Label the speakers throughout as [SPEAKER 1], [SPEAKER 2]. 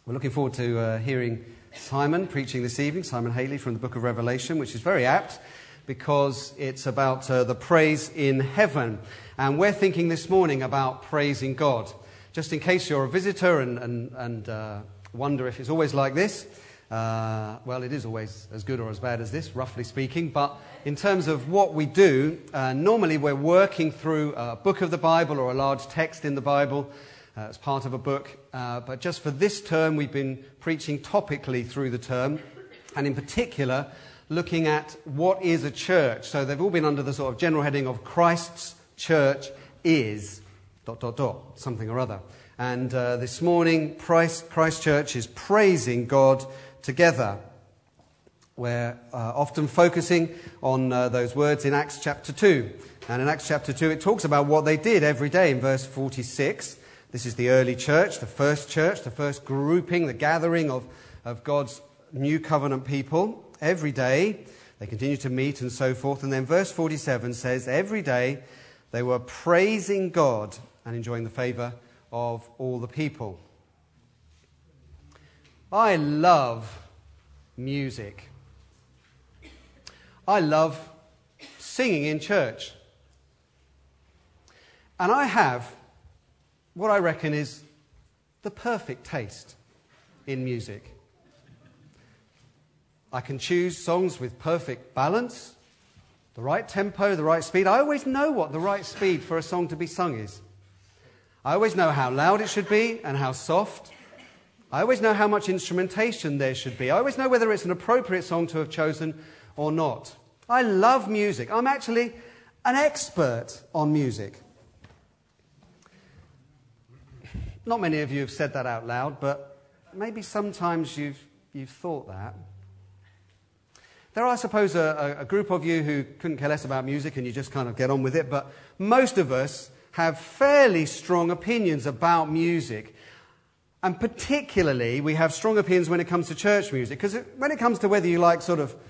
[SPEAKER 1] We're looking forward to hearing Simon preaching this evening, Simon Haley from the book of Revelation, which is very apt because it's about the praise in heaven. And we're thinking this morning about praising God. Just in case you're a visitor and wonder if it's always like this, well, it is always as good or as bad as this, roughly speaking. But in terms of what we do, normally we're working through a book of the Bible or a large text in the Bible as part of a book. But just for this term, we've been preaching topically through the term, and in particular, looking at what is a church. So they've all been under the sort of general heading of Christ's church is ... something or other. And this morning, Christ Church is praising God together. We're often focusing on those words in Acts chapter 2. And in Acts chapter 2, it talks about what they did every day in verse 46. This is the early church, the first grouping, the gathering of God's new covenant people. Every day, they continue to meet and so forth. And then verse 47 says, every day they were praising God and enjoying the favour of all the people. I love music. I love singing in church. And I have what I reckon is the perfect taste in music. I can choose songs with perfect balance, the right tempo, the right speed. I always know what the right speed for a song to be sung is. I always know how loud it should be and how soft. I always know how much instrumentation there should be. I always know whether it's an appropriate song to have chosen or not. I love music. I'm actually an expert on music. Not many of you have said that out loud, but maybe sometimes you've thought that. There are, I suppose, a group of you who couldn't care less about music and you just kind of get on with it, but most of us have fairly strong opinions about music. And particularly, we have strong opinions when it comes to church music, because when it comes to whether you like sort of,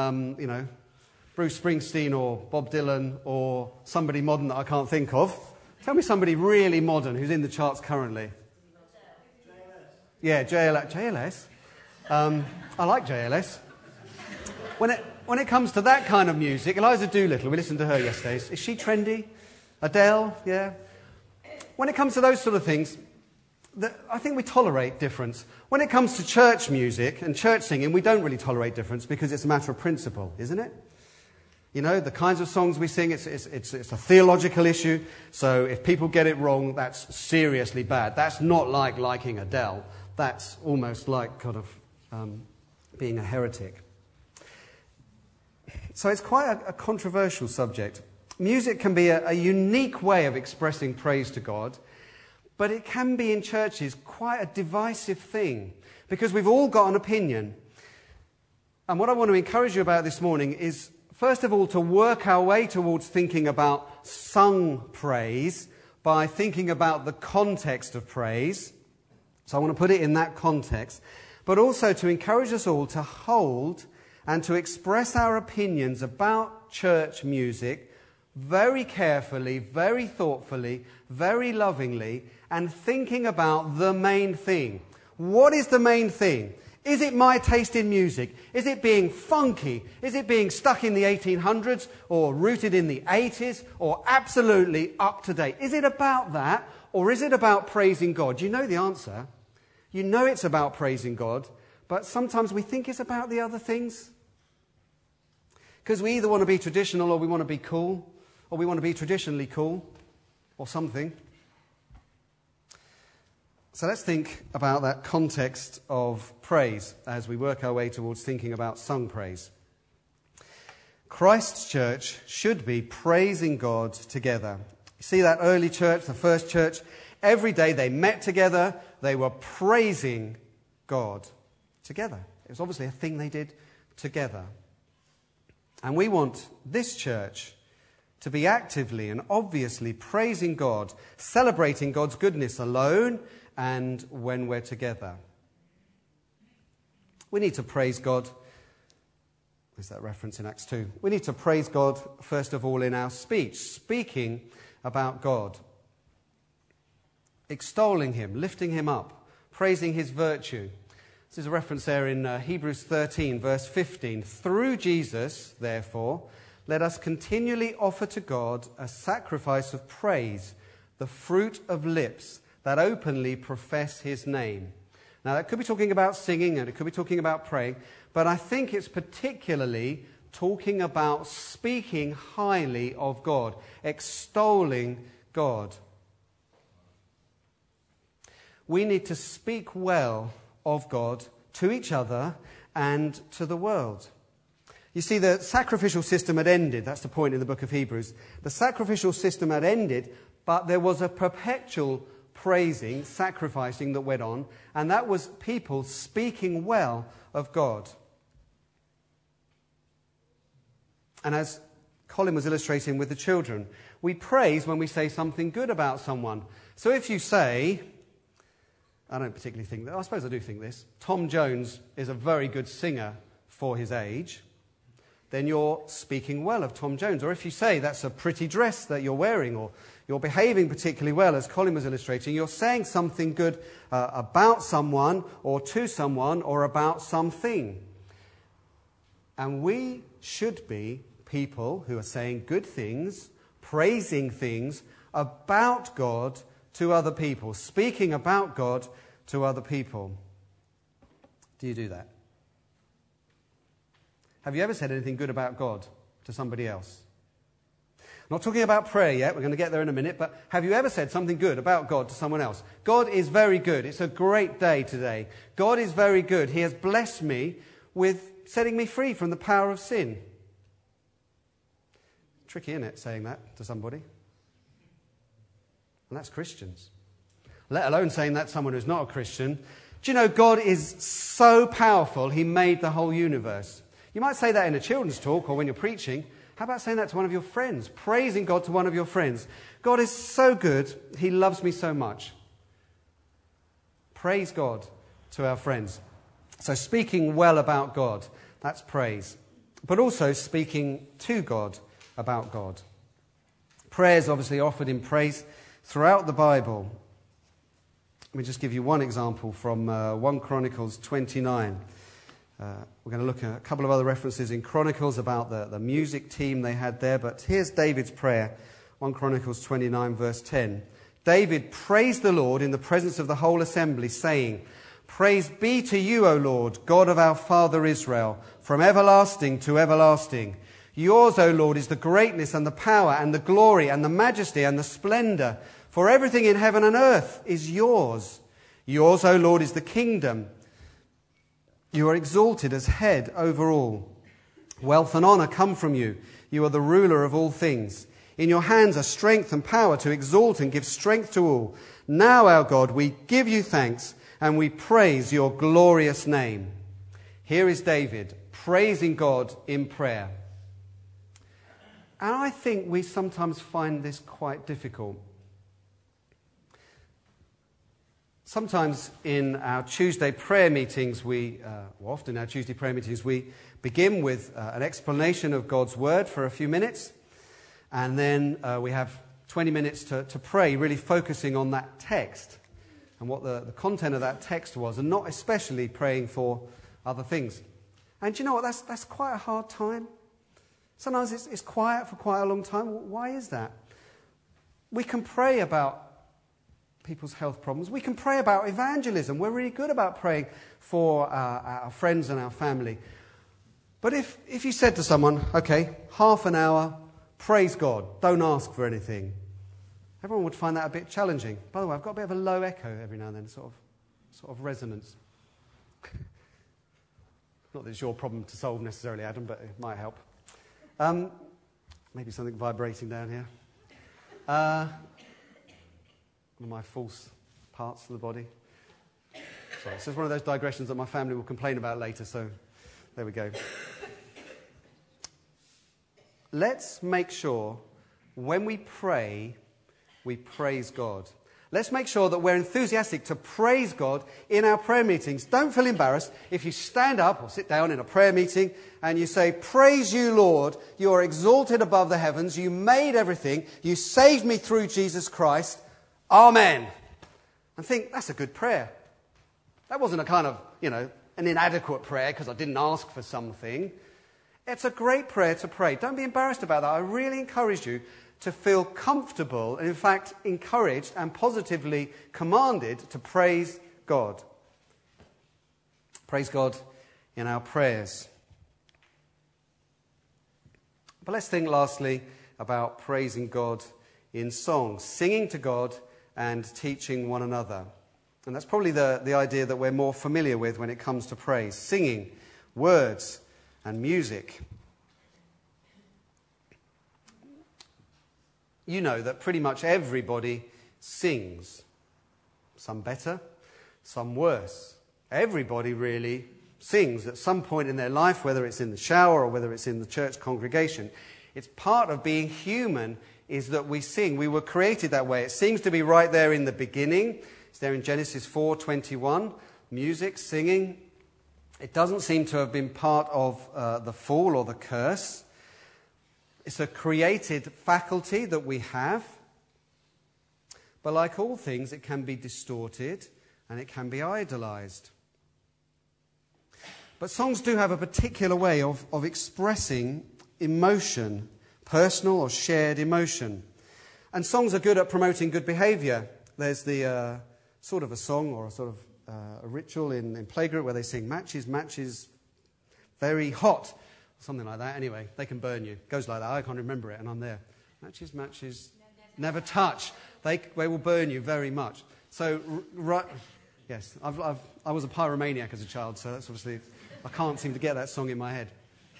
[SPEAKER 1] Bruce Springsteen or Bob Dylan or somebody modern that I can't think of. Tell me somebody really modern who's in the charts currently. Yeah, JLS. I like JLS. When it comes to that kind of music, Eliza Doolittle, we listened to her yesterday. Is she trendy? Adele, yeah. When it comes to those sort of things, I think we tolerate difference. When it comes to church music and church singing, we don't really tolerate difference because it's a matter of principle, isn't it? You know, the kinds of songs we sing, it's a theological issue. So if people get it wrong, that's seriously bad. That's not like liking Adele. That's almost like kind of being a heretic. So it's quite a controversial subject. Music can be a unique way of expressing praise to God, but it can be in churches quite a divisive thing because we've all got an opinion. And what I want to encourage you about this morning is, first of all, to work our way towards thinking about sung praise by thinking about the context of praise. So I want to put it in that context. But also to encourage us all to hold and to express our opinions about church music very carefully, very thoughtfully, very lovingly, and thinking about the main thing. What is the main thing? Is it my taste in music? Is it being funky? Is it being stuck in the 1800s or rooted in the 80s or absolutely up to date? Is it about that or is it about praising God? You know the answer. You know it's about praising God, but sometimes we think it's about the other things. Because we either want to be traditional or we want to be cool, or we want to be traditionally cool or something. So let's think about that context of praise as we work our way towards thinking about sung praise. Christ's church should be praising God together. You see that early church, the first church, every day they met together, they were praising God together. It was obviously a thing they did together. And we want this church to be actively and obviously praising God, celebrating God's goodness alone and when we're together. We need to praise God. There's that reference in Acts 2. We need to praise God, first of all, in our speech, speaking about God, extolling him, lifting him up, praising his virtue. This is a reference there in Hebrews 13, verse 15. Through Jesus, therefore, let us continually offer to God a sacrifice of praise, the fruit of lips that openly profess his name. Now, that could be talking about singing and it could be talking about praying, but I think it's particularly talking about speaking highly of God, extolling God. We need to speak well of God to each other and to the world. You see, the sacrificial system had ended. That's the point in the book of Hebrews. The sacrificial system had ended, but there was a perpetual praising, sacrificing that went on, and that was people speaking well of God. And as Colin was illustrating with the children, we praise when we say something good about someone. So if you say, I don't particularly think that, I suppose I do think this, Tom Jones is a very good singer for his age, then you're speaking well of Tom Jones. Or if you say that's a pretty dress that you're wearing, or you're behaving particularly well, as Colin was illustrating, you're saying something good about someone, or to someone, or about something. And we should be people who are saying good things, praising things about God to other people, speaking about God to other people. Do you do that? Have you ever said anything good about God to somebody else? I'm not talking about prayer yet, we're going to get there in a minute, but have you ever said something good about God to someone else? God is very good. It's a great day today. God is very good. He has blessed me with setting me free from the power of sin. Tricky, isn't it, saying that to somebody? And that's Christians. Let alone saying that to someone who's not a Christian. Do you know God is so powerful, he made the whole universe. You might say that in a children's talk or when you're preaching. How about saying that to one of your friends? Praising God to one of your friends. God is so good, he loves me so much. Praise God to our friends. So speaking well about God, that's praise. But also speaking to God about God. Prayer is obviously offered in praise throughout the Bible. Let me just give you one example from 1 Chronicles 29. We're going to look at a couple of other references in Chronicles about the music team they had there. But here's David's prayer, 1 Chronicles 29, verse 10. David praised the Lord in the presence of the whole assembly, saying, Praise be to you, O Lord, God of our father Israel, from everlasting to everlasting. Yours, O Lord, is the greatness and the power and the glory and the majesty and the splendor. For everything in heaven and earth is yours. Yours, O Lord, is the kingdom. You are exalted as head over all. Wealth and honor come from you. You are the ruler of all things. In your hands are strength and power to exalt and give strength to all. Now, our God, we give you thanks and we praise your glorious name. Here is David praising God in prayer. And I think we sometimes find this quite difficult. Sometimes in our Tuesday prayer meetings, often in our Tuesday prayer meetings, we begin with an explanation of God's Word for a few minutes, and then we have 20 minutes to pray, really focusing on that text and what the content of that text was, and not especially praying for other things. And do you know what? That's quite a hard time. Sometimes it's quiet for quite a long time. Why is that? We can pray about people's health problems. We can pray about evangelism. We're really good about praying for our friends and our family. But if you said to someone, okay, half an hour, praise God, don't ask for anything, everyone would find that a bit challenging. By the way, I've got a bit of a low echo every now and then, sort of resonance. Not that it's your problem to solve necessarily, Adam, but it might help. Maybe something vibrating down here. One of my false parts of the body. Sorry, this is one of those digressions that my family will complain about later, so there we go. Let's make sure when we pray, we praise God. Let's make sure that we're enthusiastic to praise God in our prayer meetings. Don't feel embarrassed if you stand up or sit down in a prayer meeting and you say, Praise you, Lord. You are exalted above the heavens. You made everything. You saved me through Jesus Christ. Amen. And think, that's a good prayer. That wasn't a kind of, an inadequate prayer because I didn't ask for something. It's a great prayer to pray. Don't be embarrassed about that. I really encourage you to feel comfortable and, in fact, encouraged and positively commanded to praise God. Praise God in our prayers. But let's think lastly about praising God in songs, singing to God and teaching one another. And that's probably the idea that we're more familiar with when it comes to praise. Singing, words and music. You know that pretty much everybody sings. Some better, some worse. Everybody really sings at some point in their life, whether it's in the shower or whether it's in the church congregation. It's part of being human is that we sing. We were created that way. It seems to be right there in the beginning. It's there in Genesis 4:21. Music, singing. It doesn't seem to have been part of the fall or the curse. It's a created faculty that we have. But like all things, it can be distorted and it can be idolized. But songs do have a particular way of expressing emotion, personal or shared emotion. And songs are good at promoting good behavior. There's the sort of a song or a sort of a ritual in playgroup where they sing matches, very hot, something like that. Anyway, they can burn you. It goes like that. I can't remember it and I'm there. Matches, never touch. They will burn you very much. So, yes, I was a pyromaniac as a child, so that's obviously, I can't seem to get that song in my head.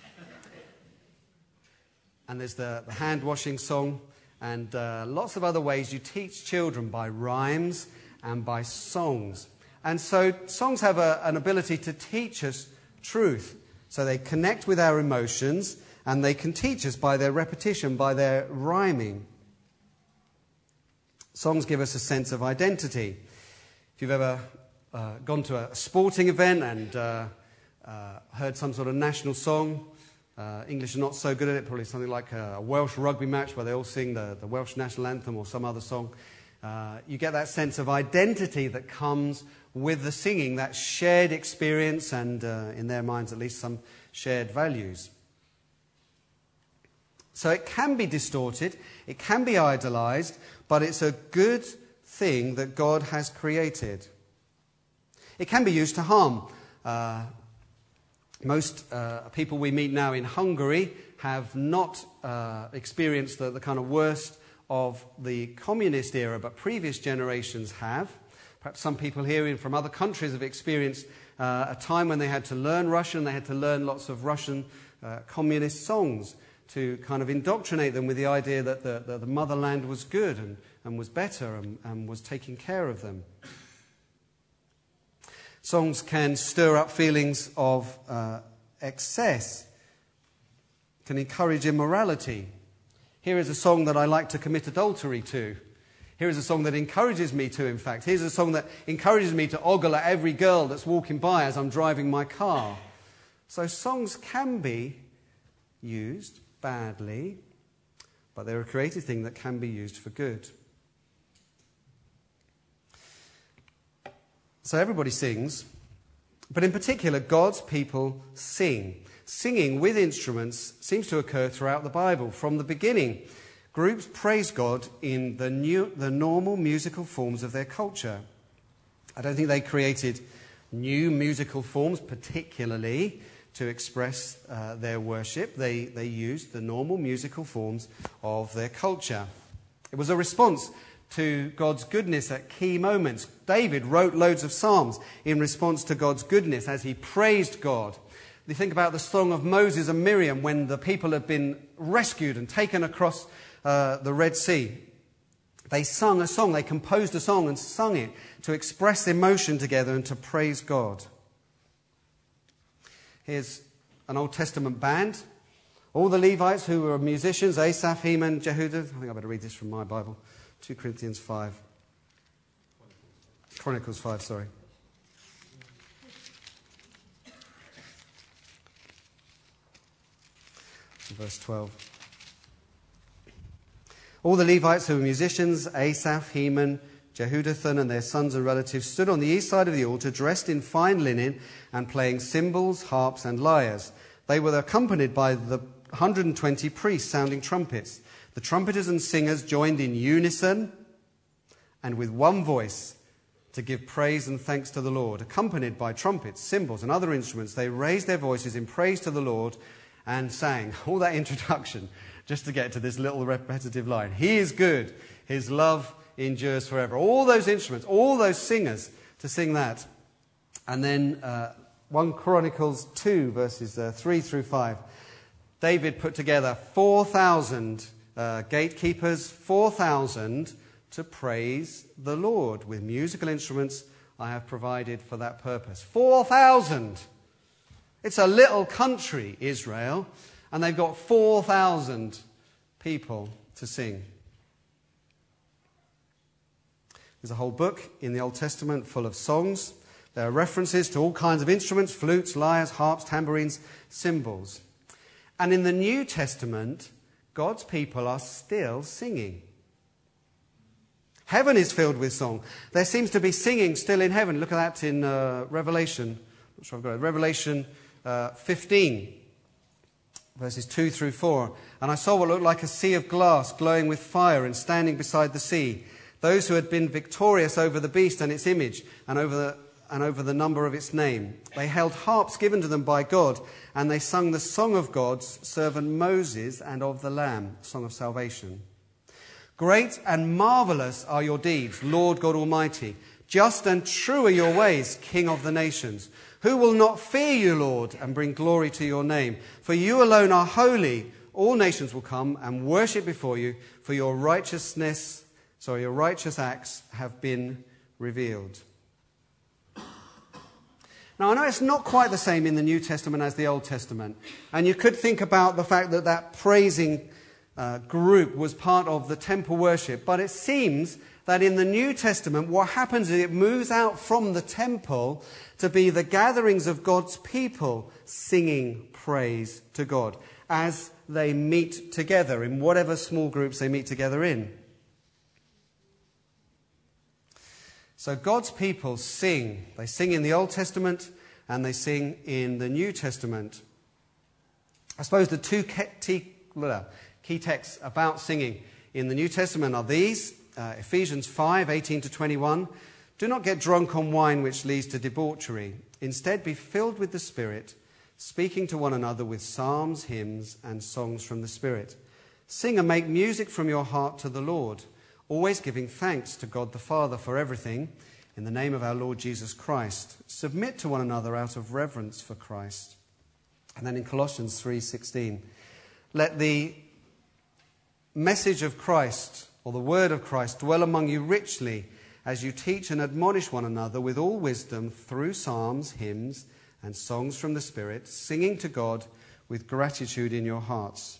[SPEAKER 1] And there's the hand-washing song and lots of other ways you teach children by rhymes and by songs. And so songs have an ability to teach us truth. So they connect with our emotions and they can teach us by their repetition, by their rhyming. Songs give us a sense of identity. If you've ever gone to a sporting event and heard some sort of national song, English is not so good at it, probably something like a Welsh rugby match where they all sing the Welsh national anthem or some other song. You get that sense of identity that comes with the singing, that shared experience and, in their minds at least, some shared values. So it can be distorted, it can be idolized, but it's a good thing that God has created. It can be used to harm. Most people we meet now in Hungary have not experienced the kind of worst of the communist era, but previous generations have. Perhaps some people here from other countries have experienced a time when they had to learn Russian. They had to learn lots of Russian communist songs to kind of indoctrinate them with the idea that the motherland was good and was better and was taking care of them. Songs can stir up feelings of excess, can encourage immorality. Here is a song that I like to commit adultery to. Here is a song that encourages me to, in fact. Here's a song that encourages me to ogle at every girl that's walking by as I'm driving my car. So songs can be used badly, but they're a creative thing that can be used for good. So everybody sings, but in particular, God's people sing. Singing with instruments seems to occur throughout the Bible. From the beginning, groups praise God in the normal musical forms of their culture. I don't think they created new musical forms particularly to express their worship. They used the normal musical forms of their culture. It was a response to God's goodness at key moments. David wrote loads of psalms in response to God's goodness as he praised God. You think about the song of Moses and Miriam when the people had been rescued and taken across the Red Sea. They sung a song, they composed a song and sung it to express emotion together and to praise God. Here's an Old Testament band. All the Levites who were musicians, Asaph, Heman, Jehudah. I think I better read this from my Bible. 2 Corinthians 5. Chronicles 5, sorry. Verse 12. All the Levites who were musicians, Asaph, Heman, Jehudathan and their sons and relatives stood on the east side of the altar, dressed in fine linen and playing cymbals, harps, and lyres. They were accompanied by the 120 priests sounding trumpets. The trumpeters and singers joined in unison and with one voice to give praise and thanks to the Lord. Accompanied by trumpets, cymbals, and other instruments, they raised their voices in praise to the Lord and sang. All that introduction just to get to this little repetitive line. He is good. His love endures forever. All those instruments, all those singers to sing that. And then 1 Chronicles 2, verses 3 through 5. David put together 4,000 gatekeepers, 4,000 to praise the Lord. With musical instruments I have provided for that purpose. 4,000! It's a little country, Israel, and they've got 4,000 people to sing. There's a whole book in the Old Testament full of songs. There are references to all kinds of instruments, flutes, lyres, harps, tambourines, cymbals. And in the New Testament, God's people are still singing. Heaven is filled with song. There seems to be singing still in heaven. Look at that in Revelation. I'm not sure I've got it. Revelation 15, verses 2 through 4. And I saw what looked like a sea of glass glowing with fire and standing beside the sea. Those who had been victorious over the beast and its image and over the number of its name. They held harps given to them by God, and they sung the song of God's servant Moses and of the Lamb, song of salvation. Great and marvelous are your deeds, Lord God Almighty. Just and true are your ways, King of the nations. Who will not fear you, Lord, and bring glory to your name? For you alone are holy. All nations will come and worship before you, for your righteous acts have been revealed. Now, I know it's not quite the same in the New Testament as the Old Testament. And you could think about the fact that that praising group was part of the temple worship. But it seems that in the New Testament, what happens is it moves out from the temple to be the gatherings of God's people singing praise to God as they meet together in whatever small groups they meet together in. So God's people sing. They sing in the Old Testament and they sing in the New Testament. I suppose the two key texts about singing in the New Testament are these. Ephesians 5, 18 to 21. Do not get drunk on wine which leads to debauchery. Instead be filled with the Spirit, speaking to one another with psalms, hymns and songs from the Spirit. Sing and make music from your heart to the Lord, always giving thanks to God the Father for everything, in the name of our Lord Jesus Christ. Submit to one another out of reverence for Christ. And then in Colossians 3:16, let the message of Christ, or the word of Christ, dwell among you richly as you teach and admonish one another with all wisdom through psalms, hymns, and songs from the Spirit, singing to God with gratitude in your hearts.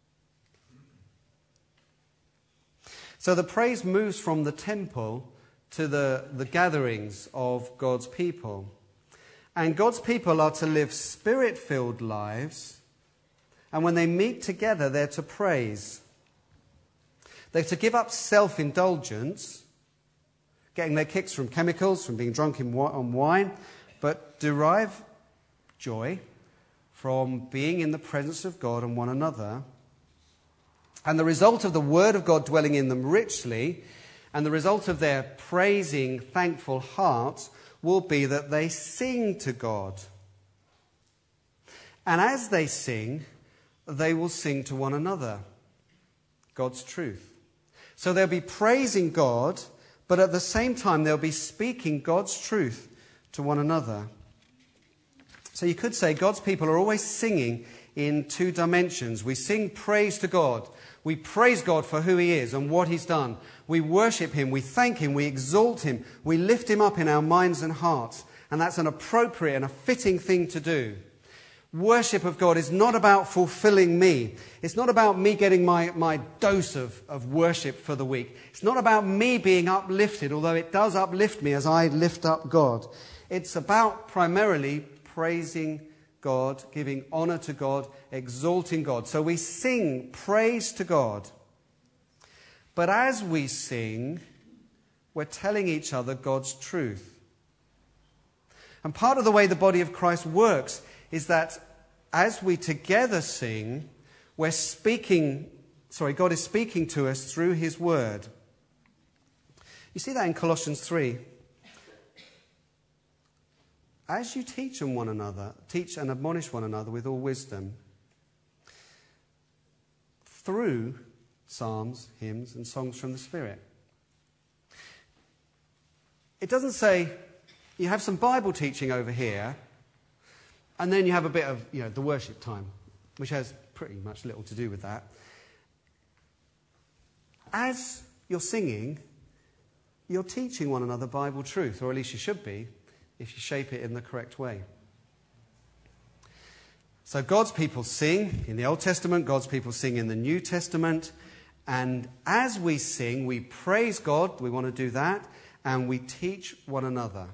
[SPEAKER 1] So the praise moves from the temple to the gatherings of God's people. And God's people are to live Spirit-filled lives, and when they meet together, they're to praise. They're to give up self-indulgence, getting their kicks from chemicals, from being drunk on wine, but derive joy from being in the presence of God and one another. And the result of the Word of God dwelling in them richly, and the result of their praising, thankful hearts, will be that they sing to God. And as they sing, they will sing to one another God's truth. So they'll be praising God, but at the same time they'll be speaking God's truth to one another. So you could say God's people are always singing in two dimensions. We sing praise to God. We praise God for who He is and what He's done. We worship Him, we thank Him, we exalt Him, we lift Him up in our minds and hearts. And that's an appropriate and a fitting thing to do. Worship of God is not about fulfilling me. It's not about me getting my dose of worship for the week. It's not about me being uplifted, although it does uplift me as I lift up God. It's about primarily praising God, giving honor to God, exalting God. So we sing praise to God. But as we sing, we're telling each other God's truth. And part of the way the body of Christ works is that as we together sing, God is speaking to us through his word. You see that in Colossians 3. As you teach and admonish one another with all wisdom, through psalms, hymns, and songs from the Spirit. It doesn't say you have some Bible teaching over here, and then you have a bit of, the worship time, which has pretty much little to do with that. As you're singing, you're teaching one another Bible truth, or at least you should be, if you shape it in the correct way. So God's people sing in the Old Testament, God's people sing in the New Testament, and as we sing, we praise God, we want to do that, and we teach one another.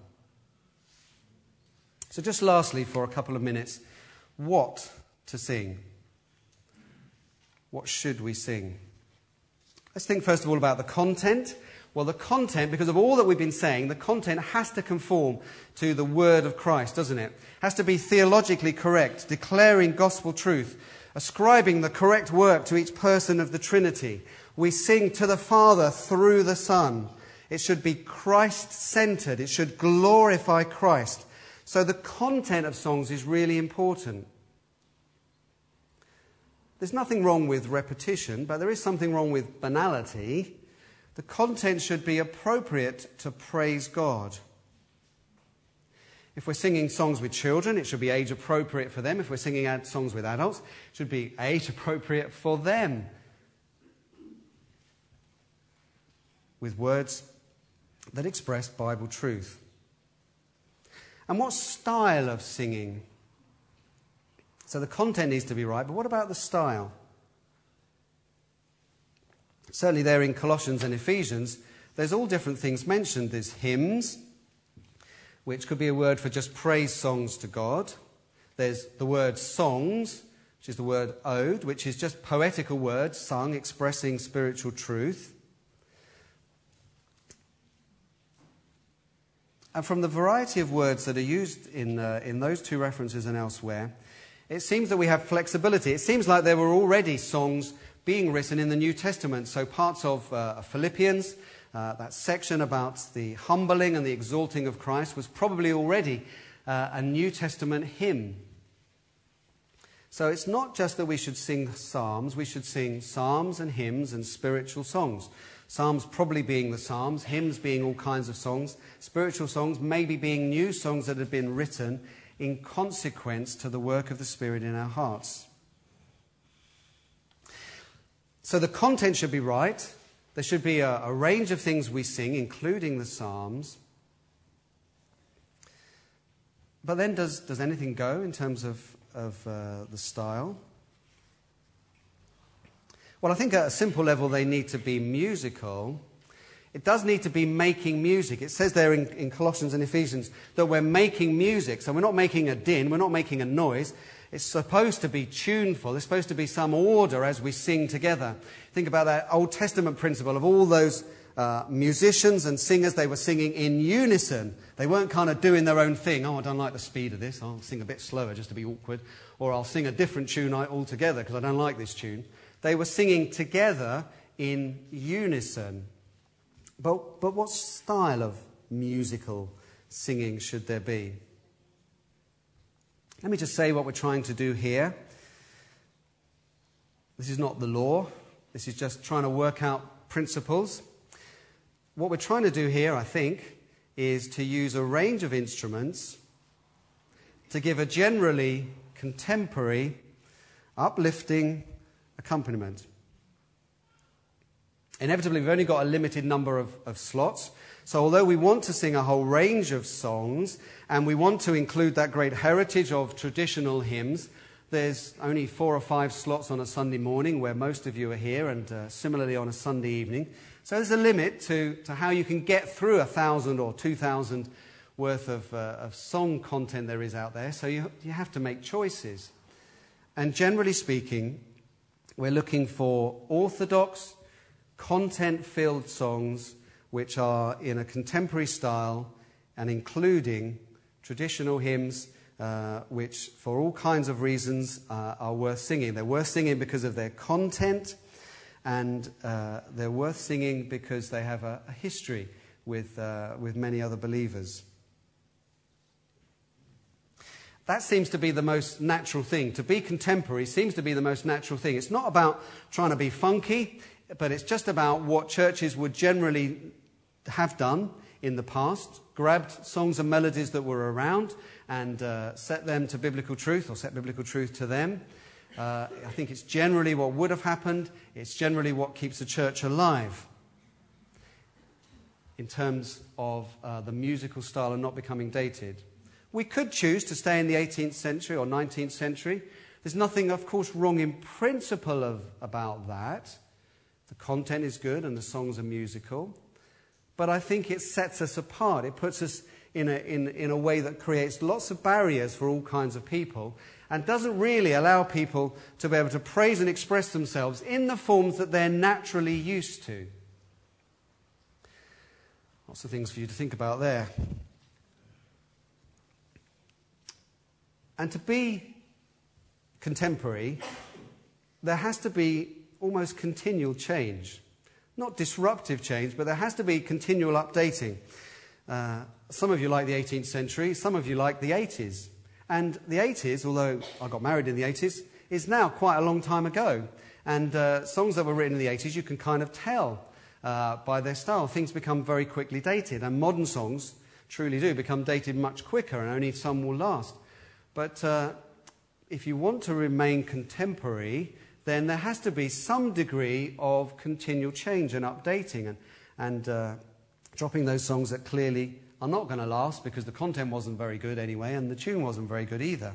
[SPEAKER 1] So just lastly, for a couple of minutes, what to sing? What should we sing? Let's think first of all about the content. Well, the content, because of all that we've been saying, the content has to conform to the word of Christ, doesn't it? It has to be theologically correct, declaring gospel truth, ascribing the correct work to each person of the Trinity. We sing to the Father through the Son. It should be Christ-centered. It should glorify Christ. So the content of songs is really important. There's nothing wrong with repetition, but there is something wrong with banality. The content should be appropriate to praise God. If we're singing songs with children, it should be age appropriate for them. If we're singing songs with adults, it should be age appropriate for them. With words that express Bible truth. And what style of singing? So the content needs to be right, but what about the style? Certainly there in Colossians and Ephesians, there's all different things mentioned. There's hymns, which could be a word for just praise songs to God. There's the word songs, which is the word ode, which is just poetical words sung expressing spiritual truth. And from the variety of words that are used in those two references and elsewhere, it seems that we have flexibility. It seems like there were already songs being written in the New Testament. So parts of Philippians, that section about the humbling and the exalting of Christ, was probably already a New Testament hymn. So it's not just that we should sing psalms, we should sing psalms and hymns and spiritual songs. Psalms probably being the psalms, hymns being all kinds of songs, spiritual songs maybe being new songs that have been written in consequence to the work of the Spirit in our hearts. So the content should be right. There should be a range of things we sing, including the psalms. But then does anything go in terms of the style? Well, I think at a simple level they need to be musical. It does need to be making music. It says there in Colossians and Ephesians that we're making music. So we're not making a din, we're not making a noise. It's supposed to be tuneful. There's supposed to be some order as we sing together. Think about that Old Testament principle of all those musicians and singers. They were singing in unison. They weren't kind of doing their own thing. Oh, I don't like the speed of this. I'll sing a bit slower just to be awkward. Or I'll sing a different tune altogether because I don't like this tune. They were singing together in unison. But what style of musical singing should there be? Let me just say what we're trying to do here. This is not the law. This is just trying to work out principles. What we're trying to do here, I think, is to use a range of instruments to give a generally contemporary, uplifting accompaniment. Inevitably, we've only got a limited number of slots. So although we want to sing a whole range of songs, and we want to include that great heritage of traditional hymns, there's only 4 or 5 slots on a Sunday morning where most of you are here, and similarly on a Sunday evening. So there's a limit to how you can get through 1,000 or 2,000 worth of song content there is out there. So you have to make choices. And generally speaking, we're looking for orthodox, content-filled songs which are in a contemporary style and including traditional hymns, which for all kinds of reasons are worth singing. They're worth singing because of their content, and they're worth singing because they have a history with many other believers. That seems to be the most natural thing. To be contemporary seems to be the most natural thing. It's not about trying to be funky, but it's just about what churches would generally have done in the past, grabbed songs and melodies that were around and set them to biblical truth, or set biblical truth to them. I think it's generally what would have happened. It's generally what keeps a church alive in terms of the musical style and not becoming dated. We could choose to stay in the 18th century or 19th century. There's nothing, of course, wrong in principle about that. The content is good and the songs are musical. But I think it sets us apart. It puts us in a way that creates lots of barriers for all kinds of people and doesn't really allow people to be able to praise and express themselves in the forms that they're naturally used to. Lots of things for you to think about there. And to be contemporary, there has to be almost continual change. Not disruptive change, but there has to be continual updating. Some of you like the 18th century, some of you like the 80s. And the 80s, although I got married in the 80s, is now quite a long time ago. And songs that were written in the 80s, you can kind of tell by their style. Things become very quickly dated. And modern songs truly do become dated much quicker, and only some will last. But if you want to remain contemporary, then there has to be some degree of continual change and updating and dropping those songs that clearly are not going to last because the content wasn't very good anyway and the tune wasn't very good either.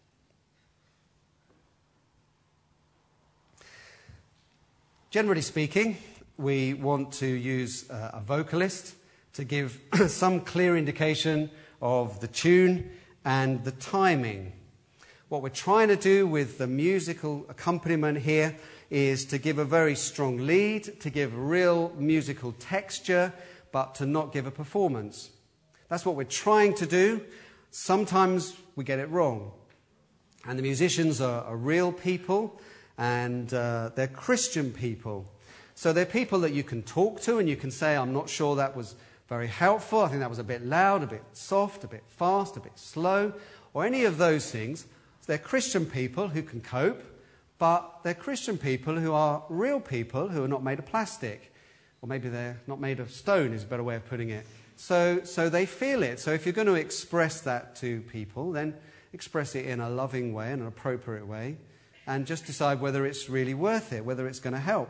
[SPEAKER 1] Generally speaking, we want to use a vocalist to give some clear indication of the tune and the timing. What we're trying to do with the musical accompaniment here is to give a very strong lead, to give real musical texture, but to not give a performance. That's what we're trying to do. Sometimes we get it wrong. And the musicians are real people, and they're Christian people. So they're people that you can talk to and you can say, I'm not sure that was very helpful. I think that was a bit loud, a bit soft, a bit fast, a bit slow, or any of those things. They're Christian people who can cope, but they're Christian people who are real people who are not made of plastic. Or maybe they're not made of stone is a better way of putting it. So they feel it. So if you're going to express that to people, then express it in a loving way, in an appropriate way, and just decide whether it's really worth it, whether it's going to help.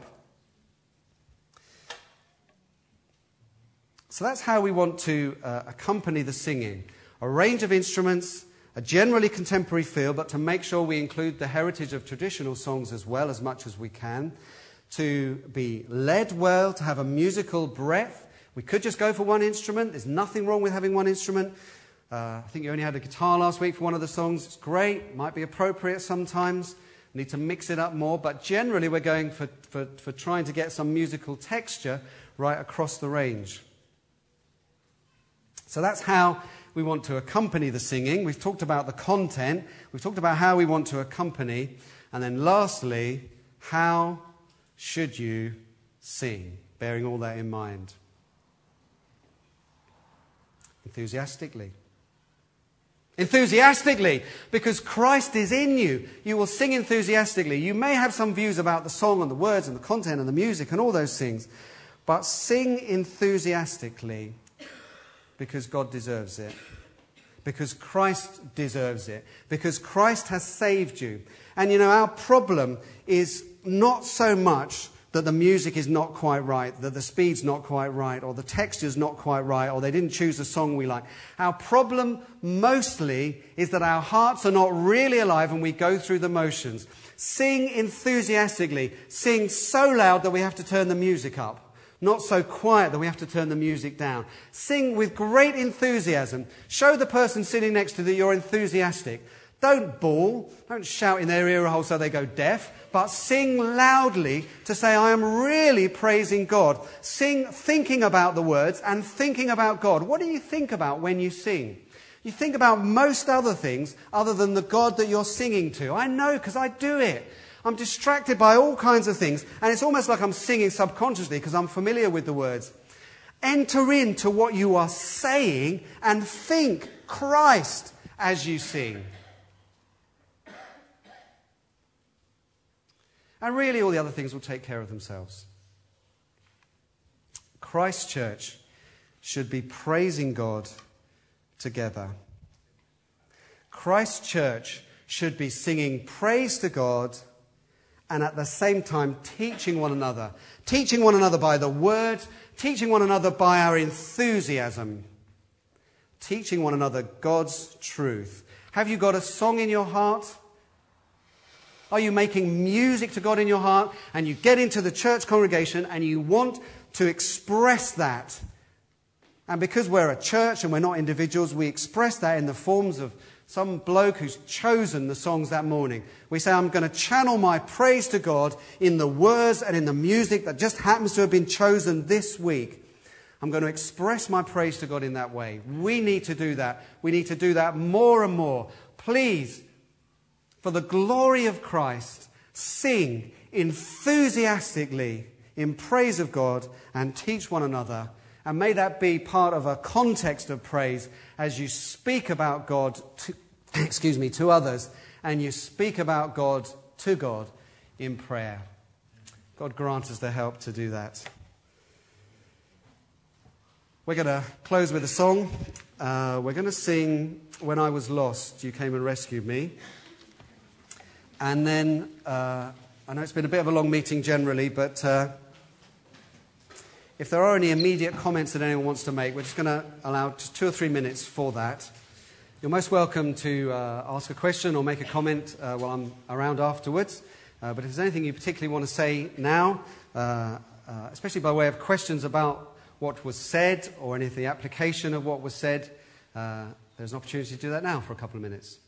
[SPEAKER 1] So that's how we want to accompany the singing. A range of instruments, a generally contemporary feel, but to make sure we include the heritage of traditional songs as well, as much as we can. To be led well, to have a musical breadth. We could just go for one instrument. There's nothing wrong with having one instrument. I think you only had a guitar last week for one of the songs. It's great. Might be appropriate sometimes. Need to mix it up more. But generally we're going for trying to get some musical texture right across the range. So that's how we want to accompany the singing. We've talked about the content. We've talked about how we want to accompany. And then lastly, how should you sing? Bearing all that in mind. Enthusiastically. Enthusiastically, because Christ is in you. You will sing enthusiastically. You may have some views about the song and the words and the content and the music and all those things, but sing enthusiastically because God deserves it. Because Christ deserves it. Because Christ has saved you. And you know, our problem is not so much that the music is not quite right, that the speed's not quite right, or the texture's not quite right, or they didn't choose a song we like. Our problem mostly is that our hearts are not really alive and we go through the motions. Sing enthusiastically. Sing so loud that we have to turn the music up. Not so quiet that we have to turn the music down. Sing with great enthusiasm. Show the person sitting next to you that you're enthusiastic. Don't bawl, don't shout in their ear hole so they go deaf, but sing loudly to say, I am really praising God. Sing thinking about the words and thinking about God. What do you think about when you sing? You think about most other things other than the God that you're singing to. I know, because I do it. I'm distracted by all kinds of things, and it's almost like I'm singing subconsciously because I'm familiar with the words. Enter into what you are saying and think Christ as you sing. And really all the other things will take care of themselves. Christ Church should be praising God together. Christ Church should be singing praise to God and at the same time teaching one another by the word, teaching one another by our enthusiasm, teaching one another God's truth. Have you got a song in your heart? Are you making music to God in your heart, and you get into the church congregation and you want to express that? And because we're a church and we're not individuals, we express that in the forms of some bloke who's chosen the songs that morning. We say, I'm going to channel my praise to God in the words and in the music that just happens to have been chosen this week. I'm going to express my praise to God in that way. We need to do that. We need to do that more and more. Please, for the glory of Christ, sing enthusiastically in praise of God and teach one another. And may that be part of a context of praise as you speak about God to others, and you speak about God to God in prayer. God grant us the help to do that. We're going to close with a song. We're going to sing When I Was Lost, You Came and Rescued Me. And then, I know it's been a bit of a long meeting generally, but if there are any immediate comments that anyone wants to make, we're just going to allow just 2 or 3 minutes for that. You're most welcome to ask a question or make a comment while I'm around afterwards. But if there's anything you particularly want to say now, especially by way of questions about what was said or any of the application of what was said, there's an opportunity to do that now for a couple of minutes.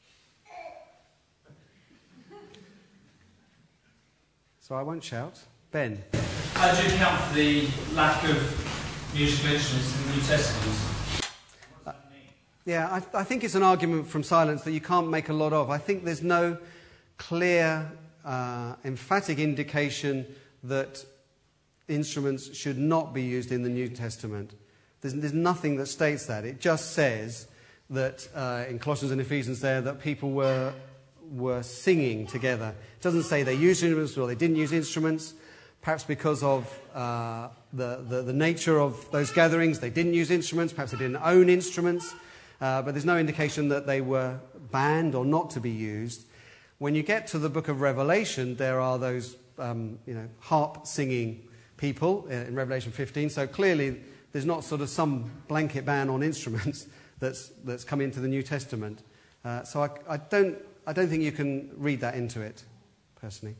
[SPEAKER 1] So I won't shout. Ben.
[SPEAKER 2] How do you account for the lack of musical instruments in the New Testament? What does that mean?
[SPEAKER 1] Yeah, I think it's an argument from silence that you can't make a lot of. I think there's no clear, emphatic indication that instruments should not be used in the New Testament. There's nothing that states that. It just says that in Colossians and Ephesians there that people were singing together. It doesn't say they used instruments or they didn't use instruments. Perhaps because of the nature of those gatherings, they didn't use instruments. Perhaps they didn't own instruments. But there's no indication that they were banned or not to be used. When you get to the book of Revelation, there are those harp singing people in Revelation 15. So clearly there's not sort of some blanket ban on instruments that's come into the New Testament. So I don't think you can read that into it, personally.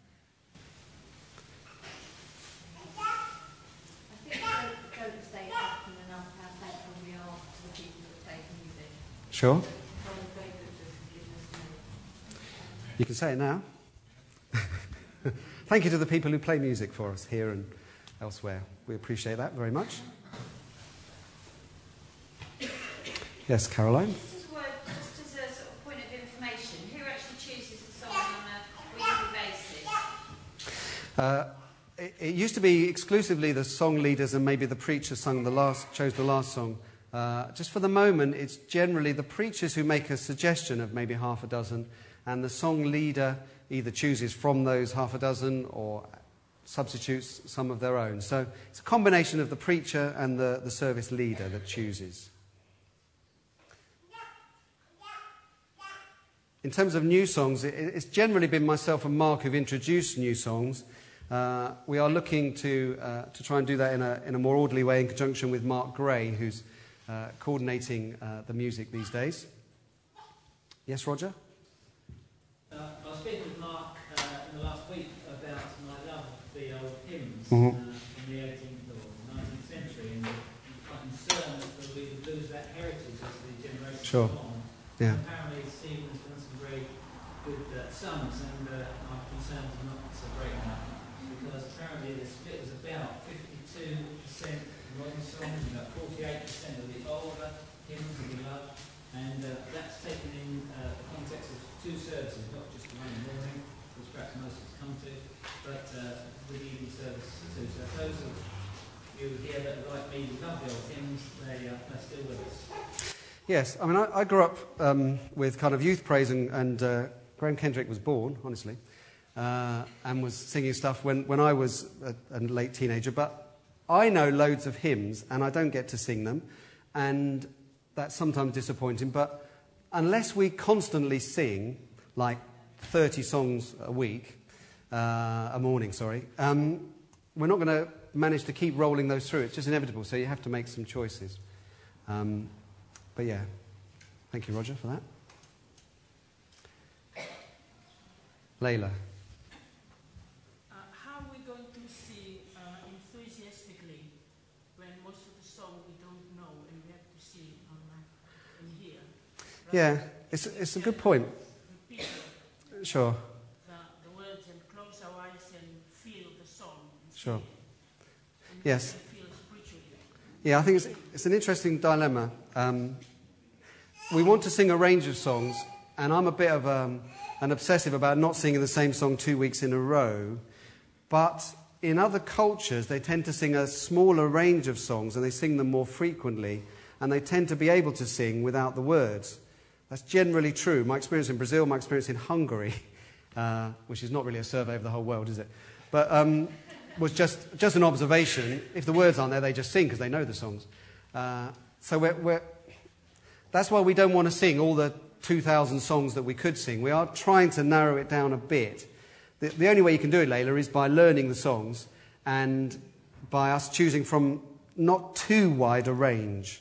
[SPEAKER 1] Sure. You can say it now. Thank you to the people who play music for us here and elsewhere. We appreciate that very much. Yes, Caroline?
[SPEAKER 3] Just as a sort of point of information, who actually chooses the song on a weekly basis?
[SPEAKER 1] It used to be exclusively the song leaders and maybe the preacher chose the last song. Just for the moment, it's generally the preachers who make a suggestion of maybe half a dozen, and the song leader either chooses from those half a dozen or substitutes some of their own. So it's a combination of the preacher and the service leader that chooses. In terms of new songs, it's generally been myself and Mark who've introduced new songs. We are looking to try and do that in a more orderly way in conjunction with Mark Gray, who's coordinating the music these days. Yes, Roger?
[SPEAKER 4] I was speaking with Mark in the last week about my love of the old hymns
[SPEAKER 1] Mm-hmm.
[SPEAKER 4] from the 18th or 19th century, and I'm concerned that we would lose that heritage as the generation
[SPEAKER 1] Sure.
[SPEAKER 4] goes on.
[SPEAKER 1] Yeah.
[SPEAKER 4] Apparently Stephen's sums, and my concerns are not so great enough, because apparently the split was about 52% modern songs, and about 48% of the older hymns that we love, and that's taken in the context of two services, not just the one in the morning, which perhaps most of us come to, but the evening service too. So those of you here that are like me who love the old hymns, they're still with us.
[SPEAKER 1] Yes, I mean, I grew up with kind of youth praise, and Graham Kendrick was born, honestly, and was singing stuff when I was a late teenager. But I know loads of hymns, and I don't get to sing them, and that's sometimes disappointing. But unless we constantly sing, like 30 songs a morning, we're not going to manage to keep rolling those through. It's just inevitable, so you have to make some choices. But yeah, thank you, Roger, for that. Layla.
[SPEAKER 5] How are we going to sing enthusiastically when most of the song we don't know and we have to sing in here?
[SPEAKER 1] Yeah, it's a good point.
[SPEAKER 5] Repeat
[SPEAKER 1] Sure.
[SPEAKER 5] the words and close our eyes and feel the song.
[SPEAKER 1] Sure.
[SPEAKER 5] And
[SPEAKER 1] Yes.
[SPEAKER 5] feel spiritually.
[SPEAKER 1] Yeah, I think it's an interesting dilemma. We want to sing a range of songs, and I'm a bit of an obsessive about not singing the same song 2 weeks in a row. But in other cultures, they tend to sing a smaller range of songs, and they sing them more frequently, and they tend to be able to sing without the words. That's generally true. My experience in Brazil, my experience in Hungary, which is not really a survey of the whole world, is it? But was just an observation. If the words aren't there, they just sing because they know the songs. So that's why we don't want to sing all the 2,000 songs that we could sing. We are trying to narrow it down a bit. The only way you can do it, Layla, is by learning the songs and by us choosing from not too wide a range.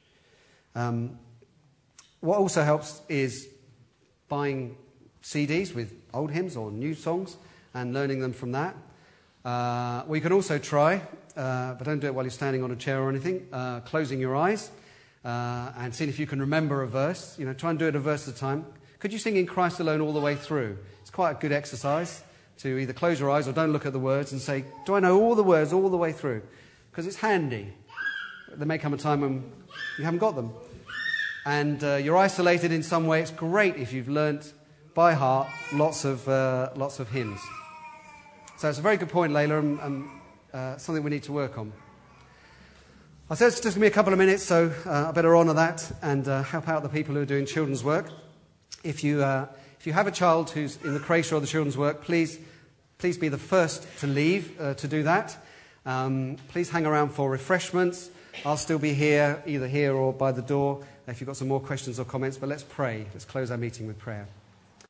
[SPEAKER 1] What also helps is buying CDs with old hymns or new songs and learning them from that. We can also try, but don't do it while you're standing on a chair or anything, closing your eyes and seeing if you can remember a verse. Try and do it a verse at a time. Could you sing In Christ Alone all the way through? It's quite a good exercise to either close your eyes or don't look at the words and say, do I know all the words all the way through? Because it's handy. There may come a time when you haven't got them. And you're isolated in some way. It's great if you've learnt by heart lots of hymns. So it's a very good point, Layla, and something we need to work on. I said it's just going to be a couple of minutes, so I better honour that and help out the people who are doing children's work. If you have a child who's in the creche or the children's work, please be the first to leave to do that. Please hang around for refreshments. I'll still be here, either here or by the door, if you've got some more questions or comments. But let's pray. Let's close our meeting with prayer.